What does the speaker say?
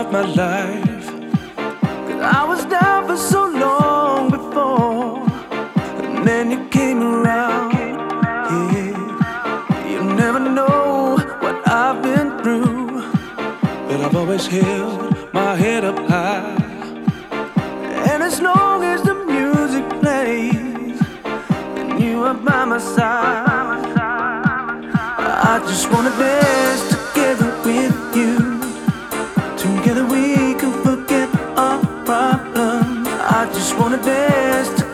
start my life. 'Cause I was down for so long before, and then you came around. Yeah, you never know what I've been through, but I've always held my head up high. And as long as the music plays and you are by my side, I just wanna dance together with you. Together we can forget our problems. I just wanna dance together